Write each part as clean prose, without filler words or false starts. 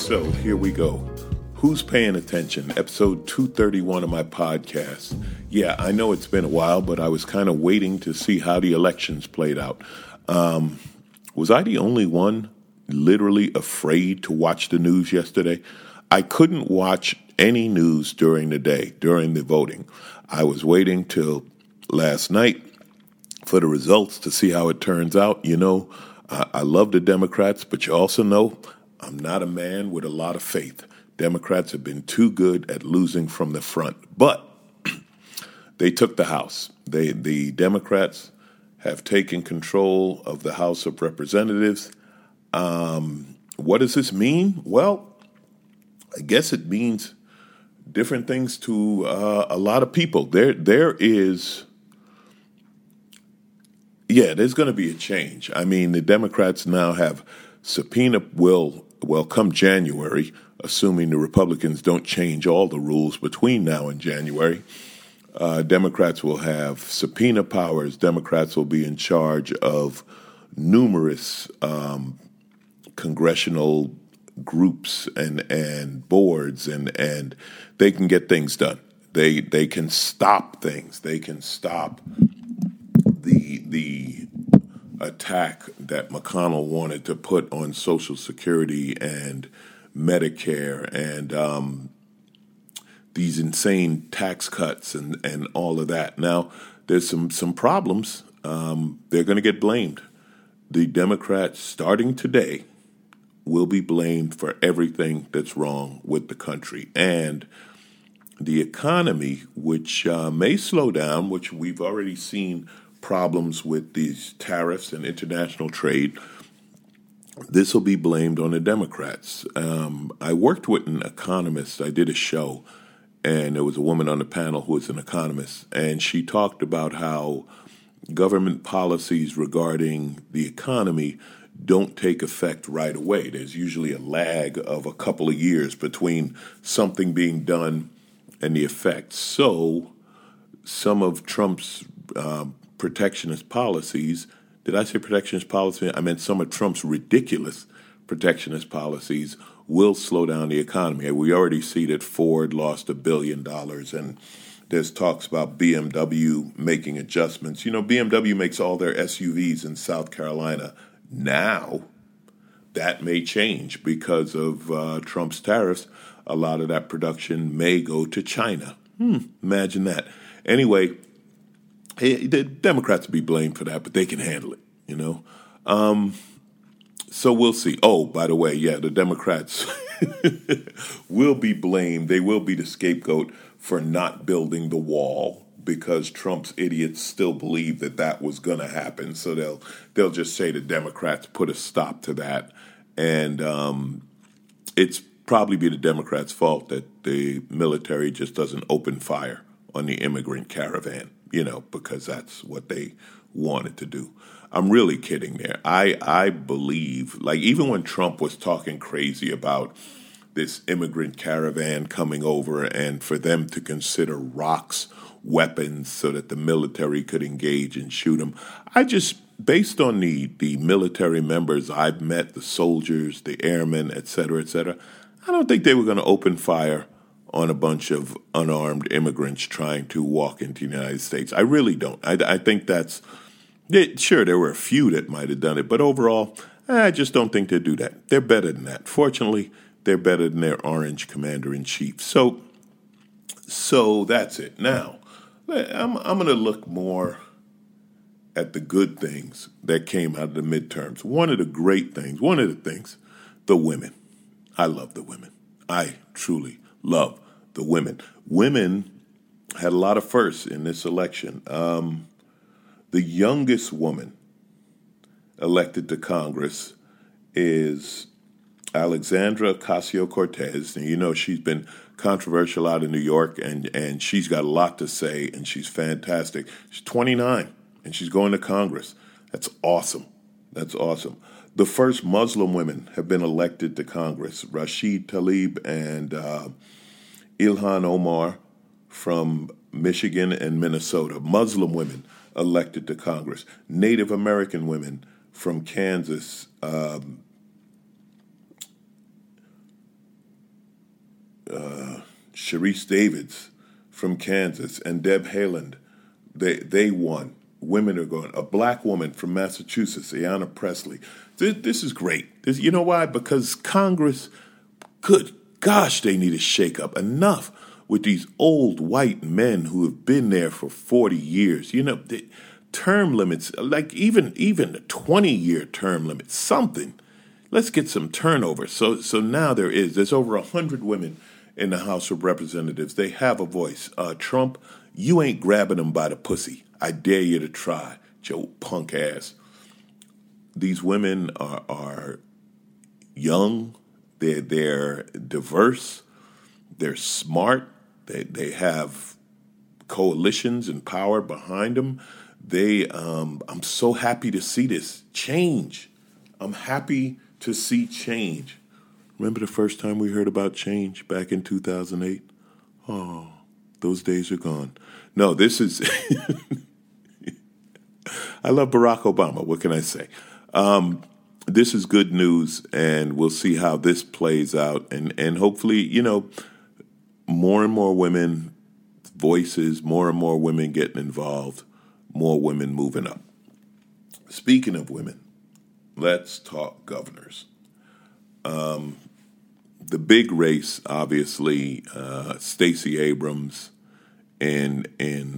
So here we go. Who's paying attention? Episode 231 of my podcast. Yeah, I know it's been a while, but I was kind of waiting to see how the elections played out. Was I the only one literally afraid to watch the news yesterday? I couldn't watch any news during the day, during the voting. I was waiting till last night for the results to see how it turns out. You know, I love the Democrats, but you also know I'm not a man with a lot of faith. Democrats have been too good at losing from the front. But they took the House. The Democrats have taken control of the House of Representatives. What does this mean? Well, I guess it means different things to a lot of people. There's going to be a change. I mean, the Democrats now have subpoena come January, assuming the Republicans don't change all the rules between now and January. Democrats will have subpoena powers. Democrats will be in charge of numerous congressional groups and boards, and they can get things done. They can stop things. They can stop the attack that McConnell wanted to put on Social Security and Medicare and these insane tax cuts and all of that. Now, there's some problems. They're going to get blamed. The Democrats, starting today, will be blamed for everything that's wrong with the country. And the economy, which may slow down, which we've already seen problems with these tariffs and international trade, this will be blamed on the Democrats. I worked with an economist. I did a show, and there was a woman on the panel who was an economist, and she talked about how government policies regarding the economy don't take effect right away. There's usually a lag of a couple of years between something being done and the effect. So some of Trump's protectionist policies, did I say protectionist policy? I meant some of Trump's ridiculous protectionist policies will slow down the economy. We already see that Ford lost $1 billion, and there's talks about BMW making adjustments. You know, BMW makes all their SUVs in South Carolina. Now, that may change because of Trump's tariffs. A lot of that production may go to China. Imagine that. Anyway, the Democrats will be blamed for that, but they can handle it, you know. So we'll see. Oh, by the way, the Democrats will be blamed. They will be the scapegoat for not building the wall because Trump's idiots still believe that was going to happen. So they'll just say the Democrats put a stop to that. And it's probably be the Democrats' fault that the military just doesn't open fire on the immigrant caravan, you know, because that's what they wanted to do. I'm really kidding there. I believe, like, even when Trump was talking crazy about this immigrant caravan coming over and for them to consider rocks weapons so that the military could engage and shoot them, I just, based on the military members I've met, the soldiers, the airmen, et cetera, I don't think they were going to open fire on a bunch of unarmed immigrants trying to walk into the United States. I really don't. I think that's... Sure, there were a few that might have done it, but overall, I just don't think they'd do that. They're better than that. Fortunately, they're better than their orange commander-in-chief. So that's it. Now, I'm going to look more at the good things that came out of the midterms. One of the things, the women. I love the women. I truly love the women. Women had a lot of firsts in this election. The youngest woman elected to Congress is Alexandra Ocasio-Cortez. And you know, she's been controversial out in New York, and she's got a lot to say, and she's fantastic. She's 29, and she's going to Congress. That's awesome. The first Muslim women have been elected to Congress, Rashid Tlaib and Ilhan Omar from Michigan and Minnesota. Muslim women elected to Congress. Native American women from Kansas, Sharice Davids from Kansas and Deb Haaland, they won. Women are going. A black woman from Massachusetts, Ayanna Pressley. This is great. You know why? Because Congress, good gosh, they need a shake-up. Enough with these old white men who have been there for 40 years. Term limits, like even a 20-year term limit, something. Let's get some turnover. So now there's over 100 women in the House of Representatives. They have a voice. Trump, you ain't grabbing them by the pussy. I dare you to try, Joe punk ass. These women are young. They're diverse. They're smart. They have coalitions and power behind them. I'm so happy to see this change. I'm happy to see change. Remember the first time we heard about change back in 2008? Oh, those days are gone. No, this is... I love Barack Obama. What can I say? This is good news, and we'll see how this plays out. And hopefully, more and more women voices, more and more women getting involved, more women moving up. Speaking of women, let's talk governors. The big race, obviously, Stacey Abrams and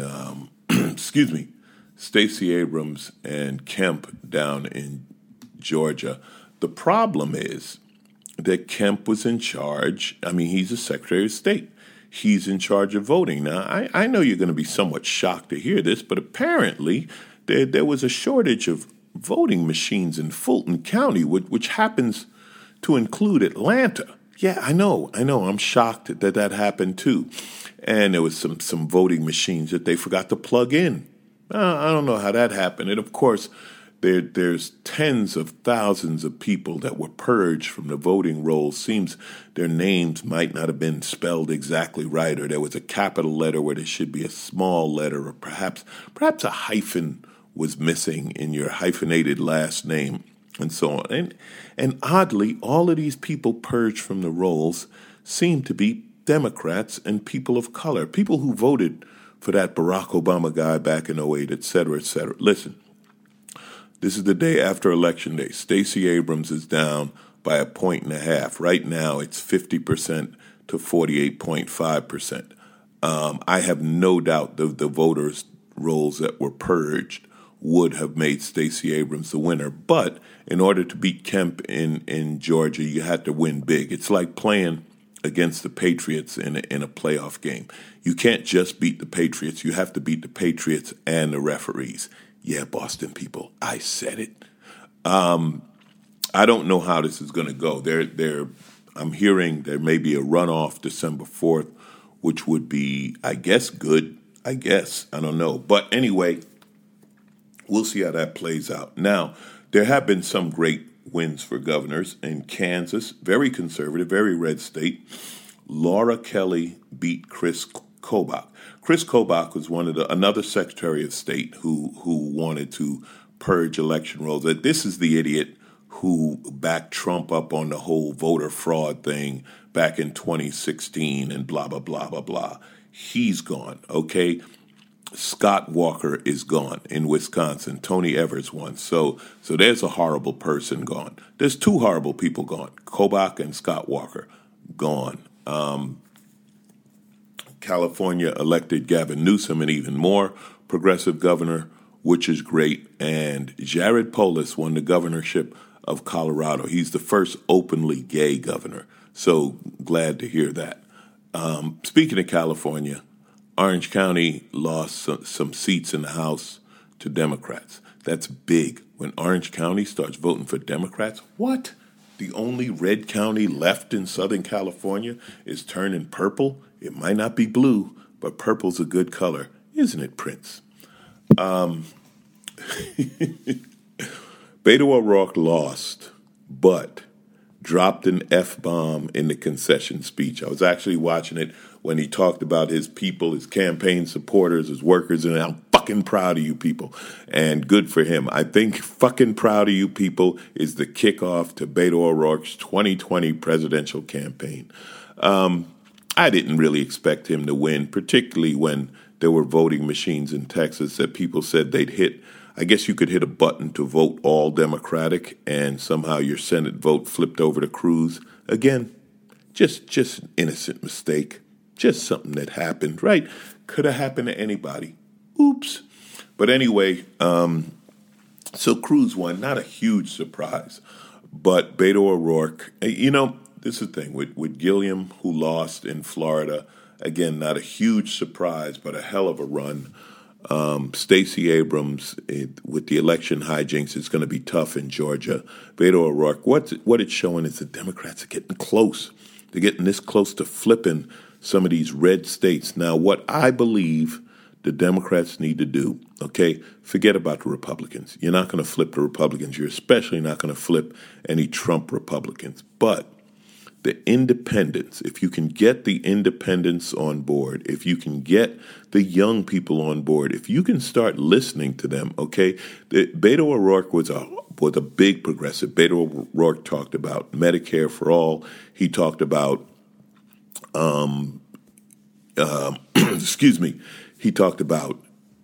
Stacey Abrams and Kemp down in Georgia. The problem is that Kemp was in charge. I mean, he's a Secretary of State. He's in charge of voting. Now, I know you're going to be somewhat shocked to hear this, but apparently there was a shortage of voting machines in Fulton County, which happens to include Atlanta. Yeah, I know. I'm shocked that happened too. And there was some voting machines that they forgot to plug in. I don't know how that happened. And of course, there's tens of thousands of people that were purged from the voting rolls. Seems their names might not have been spelled exactly right, or there was a capital letter where there should be a small letter, or perhaps a hyphen was missing in your hyphenated last name, and so on. And oddly, all of these people purged from the rolls seem to be Democrats and people of color, people who voted for that Barack Obama guy back in 2008, et cetera, et cetera. Listen, this is the day after Election Day. Stacey Abrams is down by 1.5 points. Right now, it's 50% to 48.5%. I have no doubt the voters' rolls that were purged would have made Stacey Abrams the winner. But in order to beat Kemp in Georgia, you had to win big. It's like playing against the Patriots in a playoff game. You can't just beat the Patriots. You have to beat the Patriots and the referees. Yeah, Boston people, I said it. I don't know how this is going to go. I'm hearing there may be a runoff December 4th, which would be, I guess, good. I don't know. But anyway, we'll see how that plays out. Now, there have been some great wins for governors in Kansas, very conservative, very red state. Laura Kelly beat Chris Kobach. Chris Kobach was another Secretary of State who wanted to purge election rolls. This is the idiot who backed Trump up on the whole voter fraud thing back in 2016 and blah, blah, blah, blah, blah. He's gone, okay? Scott Walker is gone in Wisconsin. Tony Evers won. So there's a horrible person gone. There's two horrible people gone. Kobach and Scott Walker gone. California elected Gavin Newsom, an even more progressive governor, which is great. And Jared Polis won the governorship of Colorado. He's the first openly gay governor. So glad to hear that. Speaking of California, Orange County lost some seats in the House to Democrats. That's big. When Orange County starts voting for Democrats, what? The only red county left in Southern California is turning purple? It might not be blue, but purple's a good color. Isn't it, Prince? Beto O'Rourke lost, but dropped an F-bomb in the concession speech. I was actually watching it when he talked about his people, his campaign supporters, his workers, and I'm fucking proud of you people. And good for him. I think fucking proud of you people is the kickoff to Beto O'Rourke's 2020 presidential campaign. I didn't really expect him to win, particularly when there were voting machines in Texas that people said they'd hit. I guess you could hit a button to vote all Democratic, and somehow your Senate vote flipped over to Cruz. Again, just an innocent mistake. Just something that happened, right? Could have happened to anybody. Oops. But anyway, so Cruz won. Not a huge surprise. But Beto O'Rourke, this is the thing. With Gilliam, who lost in Florida, again, not a huge surprise, but a hell of a run. Stacey Abrams, with the election hijinks, it's going to be tough in Georgia. Beto O'Rourke, what it's showing is the Democrats are getting close. They're getting this close to flipping some of these red states. Now, what I believe the Democrats need to do, okay, forget about the Republicans. You're not going to flip the Republicans. You're especially not going to flip any Trump Republicans. But the independents, if you can get the independents on board, if you can get the young people on board, if you can start listening to them, okay, Beto O'Rourke was a big progressive. Beto O'Rourke talked about Medicare for all. He talked about, he talked about,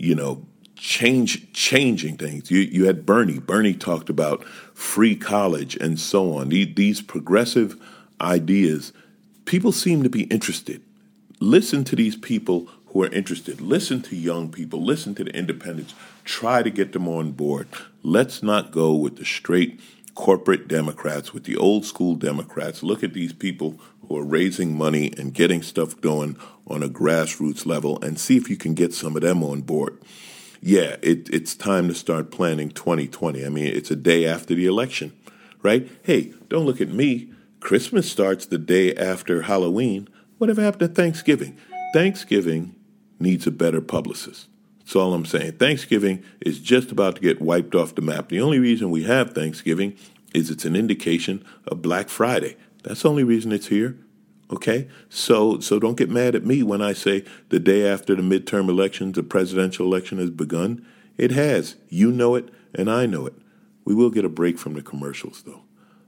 changing things. You had Bernie. Bernie talked about free college and so on. These progressive ideas, people seem to be interested. Listen to these people who are interested. Listen to young people. Listen to the independents. Try to get them on board. Let's not go with the straight corporate Democrats, with the old school Democrats. Look at these people who are raising money and getting stuff going on a grassroots level and see if you can get some of them on board. Yeah, it's time to start planning 2020. I mean, it's a day after the election, right? Hey, don't look at me. Christmas starts the day after Halloween. Whatever happened to Thanksgiving? Thanksgiving needs a better publicist. That's all I'm saying. Thanksgiving is just about to get wiped off the map. The only reason we have Thanksgiving is it's an indication of Black Friday. That's the only reason it's here. Okay? So don't get mad at me when I say the day after the midterm elections, the presidential election has begun. It has. You know it, and I know it. We will get a break from the commercials, though.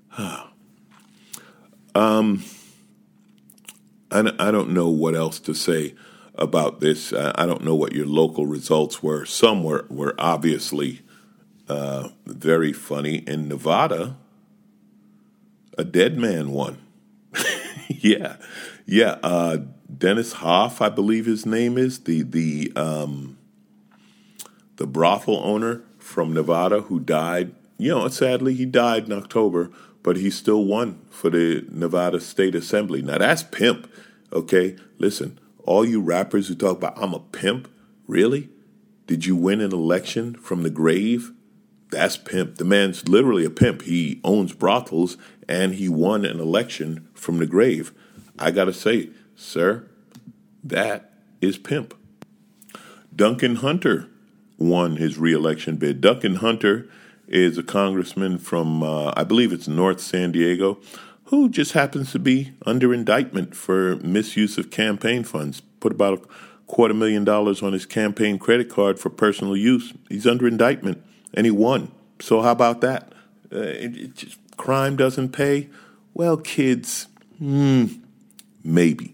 I don't know what else to say about this. I don't know what your local results were. Some were obviously very funny. In Nevada, a dead man won. Yeah. Dennis Hoff, I believe his name is, the brothel owner from Nevada who died. Sadly, he died in October, but he still won for the Nevada State Assembly. Now, that's pimp, okay? Listen, all you rappers who talk about, I'm a pimp, really? Did you win an election from the grave? That's pimp. The man's literally a pimp. He owns brothels, and he won an election from the grave. I got to say, sir, that is pimp. Duncan Hunter won his re-election bid. Duncan Hunter is a congressman from, I believe it's North San Diego, who just happens to be under indictment for misuse of campaign funds. Put about $250,000 on his campaign credit card for personal use. He's under indictment, and he won. So how about that? Crime doesn't pay? Well, kids, maybe.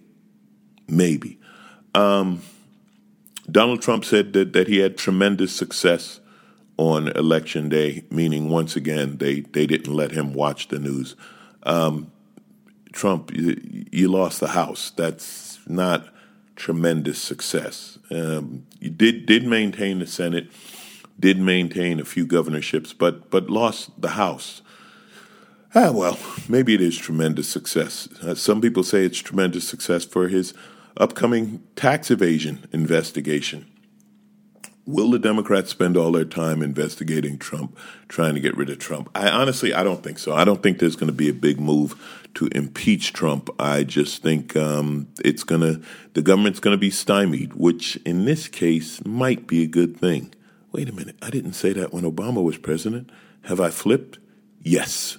Donald Trump said that he had tremendous success on Election Day, meaning once again they didn't let him watch the news. Trump, you lost the House. That's not tremendous success. You did maintain the Senate, did maintain a few governorships, but lost the House. Well, maybe it is tremendous success. Some people say it's tremendous success for his upcoming tax evasion investigation. Will the Democrats spend all their time investigating Trump, trying to get rid of Trump? I don't think so. I don't think there's going to be a big move to impeach Trump. I just think the government's going to be stymied, which in this case might be a good thing. Wait a minute. I didn't say that when Obama was president. Have I flipped? Yes.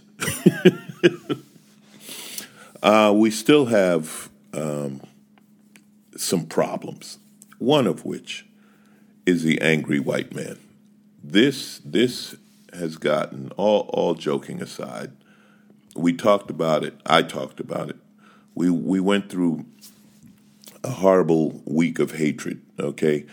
We still have some problems, one of which is the angry white man. This has gotten, all joking aside, we talked about it, I talked about it. We went through a horrible week of hatred, okay?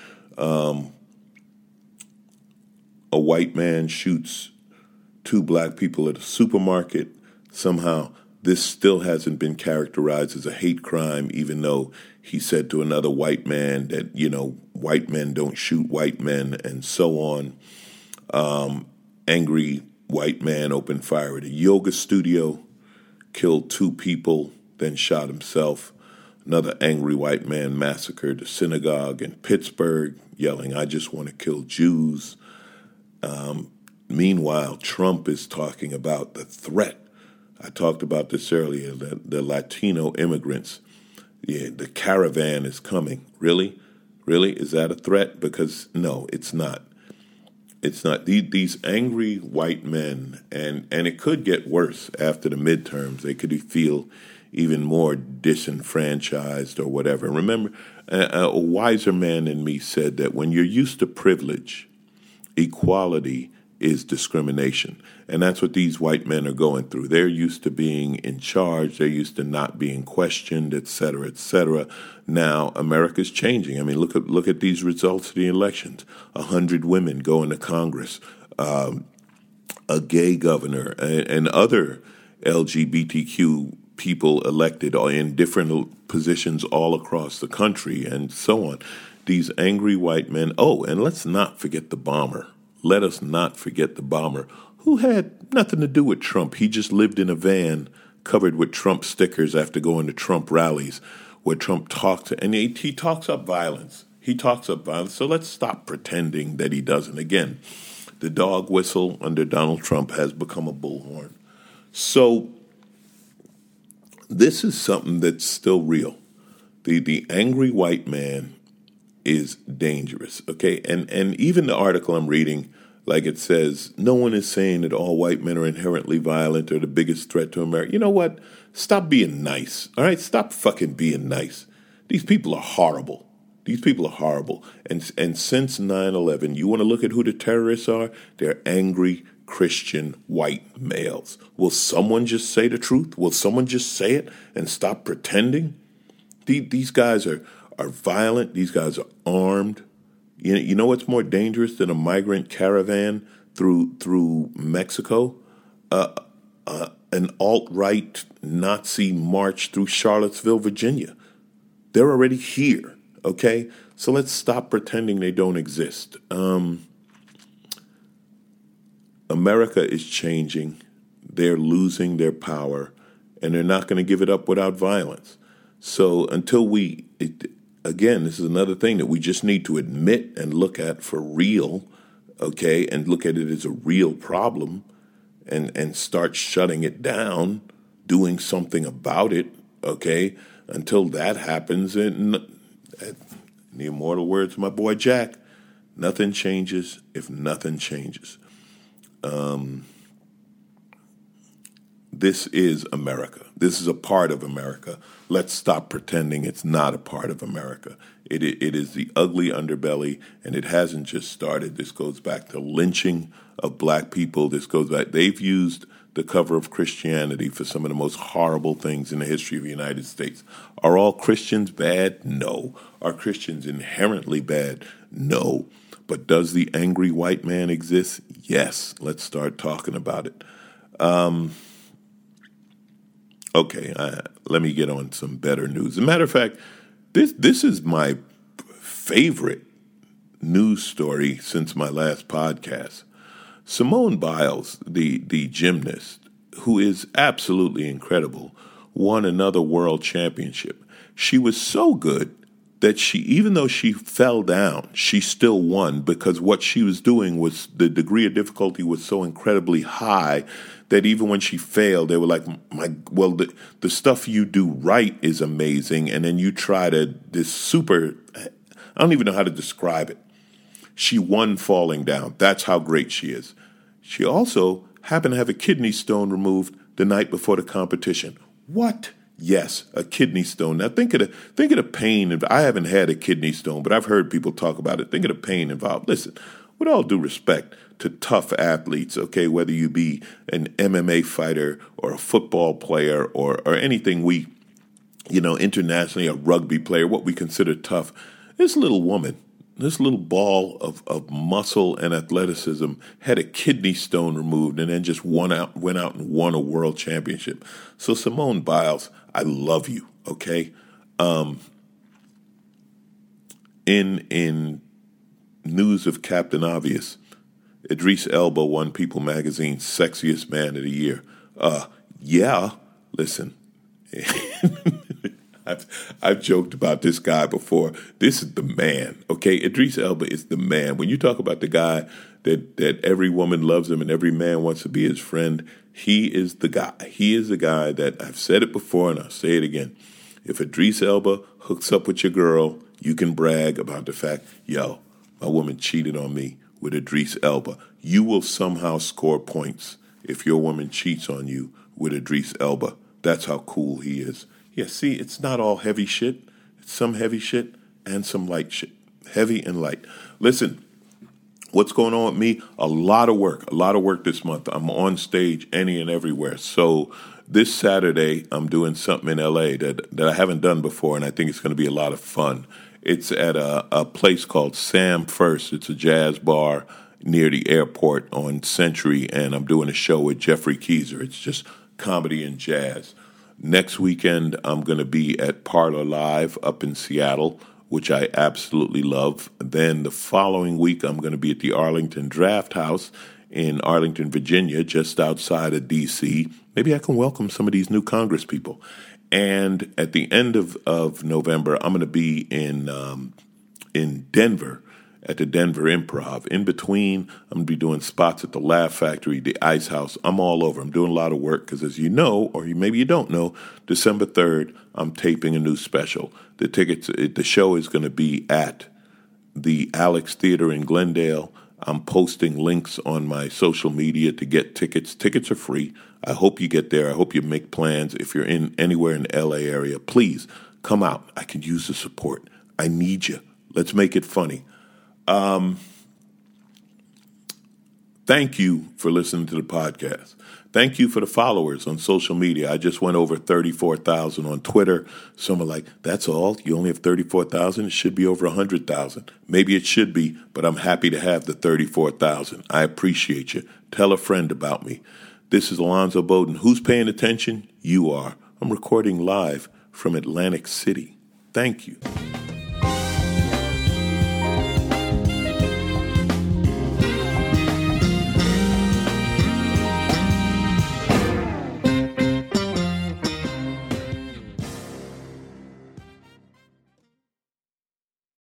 A white man shoots two black people at a supermarket. Somehow, this still hasn't been characterized as a hate crime, even though he said to another white man that, white men don't shoot white men and so on. Angry white man opened fire at a yoga studio, killed two people, then shot himself. Another angry white man massacred a synagogue in Pittsburgh, yelling, "I just want to kill Jews." Meanwhile, Trump is talking about the threat. I talked about this earlier, the Latino immigrants. Yeah, the caravan is coming. Really? Really? Is that a threat? Because no, it's not. It's not. These angry white men, and it could get worse after the midterms. They could feel even more disenfranchised or whatever. Remember, a wiser man than me said that when you're used to privilege, equality is discrimination. And that's what these white men are going through. They're used to being in charge. They're used to not being questioned, et cetera, et cetera. Now, America's changing. I mean, look at these results of the elections. 100 women going to Congress, a gay governor, and other LGBTQ people elected in different positions all across the country, and so on. These angry white men. Oh, and let's not forget the bomber. Let us not forget the bomber, who had nothing to do with Trump. He just lived in a van covered with Trump stickers after going to Trump rallies where Trump talks, and he talks up violence. He talks up violence, so let's stop pretending that he doesn't. Again, the dog whistle under Donald Trump has become a bullhorn. So this is something that's still real. The angry white man is dangerous, okay? And even the article I'm reading, like it says, no one is saying that all white men are inherently violent or the biggest threat to America. You know what? Stop being nice, all right? Stop fucking being nice. These people are horrible. These people are horrible. And since 9/11, you want to look at who the terrorists are? They're angry Christian white males. Will someone just say the truth? Will someone just say it and stop pretending? These guys are violent. These guys are armed. You know what's more dangerous than a migrant caravan through Mexico? An alt-right Nazi march through Charlottesville, Virginia. They're already here, okay? So let's stop pretending they don't exist. America is changing. They're losing their power, and they're not going to give it up without violence. So until again, this is another thing that we just need to admit and look at for real, okay, and look at it as a real problem and start shutting it down, doing something about it, okay? Until that happens, and the immortal words of my boy Jack, nothing changes if nothing changes. This is America. This is a part of America. Let's stop pretending it's not a part of America. It is the ugly underbelly, and it hasn't just started. This goes back to lynching of black people. This goes back. They've used the cover of Christianity for some of the most horrible things in the history of the United States. Are all Christians bad? No. Are Christians inherently bad? No. But does the angry white man exist? Yes. Let's start talking about it. Okay, let me get on some better news. As a matter of fact, this is my favorite news story since my last podcast. Simone Biles, the gymnast, who is absolutely incredible, won another world championship. She was so good that even though she fell down, she still won because what she was doing was, the degree of difficulty was so incredibly high that even when she failed, they were like, the stuff you do right is amazing, and then you try this super, I don't even know how to describe it. She won falling down. That's how great she is. She also happened to have a kidney stone removed the night before the competition. What? Yes, a kidney stone. Now think of the pain. I haven't had a kidney stone, but I've heard people talk about it. Think of the pain involved. Listen, with all due respect to tough athletes, okay, whether you be an MMA fighter or a football player or anything, we internationally, a rugby player, what we consider tough. This little woman, this little ball of muscle and athleticism had a kidney stone removed and then just went out and won a world championship. So Simone Biles, I love you, okay? In news of Captain Obvious, Idris Elba won People Magazine's Sexiest Man of the Year. Listen, I've joked about this guy before. This is the man, okay? Idris Elba is the man. When you talk about the guy that every woman loves him and every man wants to be his friend, he is the guy. He is the guy that I've said it before and I'll say it again. If Idris Elba hooks up with your girl, you can brag about the fact, my woman cheated on me with Idris Elba. You will somehow score points if your woman cheats on you with Idris Elba. That's how cool he is. Yeah, see, it's not all heavy shit. It's some heavy shit and some light shit. Heavy and light. Listen, what's going on with me? A lot of work this month. I'm on stage any and everywhere. So this Saturday, I'm doing something in L.A. that I haven't done before, and I think it's going to be a lot of fun. It's at a place called Sam First. It's a jazz bar near the airport on Century, and I'm doing a show with Jeffrey Keyser. It's just comedy and jazz. Next weekend, I'm going to be at Parlor Live up in Seattle, which I absolutely love. Then the following week, I'm going to be at the Arlington Draft House in Arlington, Virginia, just outside of D.C. Maybe I can welcome some of these new Congress people. And at the end of November, I'm going to be in Denver at the Denver Improv. In between, I'm going to be doing spots at the Laugh Factory, the Ice House. I'm all over. I'm doing a lot of work because, as you know, or maybe you don't know, December 3rd, I'm taping a new special. The show is going to be at the Alex Theater in Glendale. I'm posting links on my social media to get tickets. Tickets are free. I hope you get there. I hope you make plans. If you're anywhere in the L.A. area, please come out. I could use the support. I need you. Let's make it funny. Thank you for listening to the podcast. Thank you for the followers on social media. I just went over 34,000 on Twitter. Some are like, that's all? You only have 34,000? It should be over 100,000. Maybe it should be, but I'm happy to have the 34,000. I appreciate you. Tell a friend about me. This is Alonzo Bowden. Who's paying attention? You are. I'm recording live from Atlantic City. Thank you.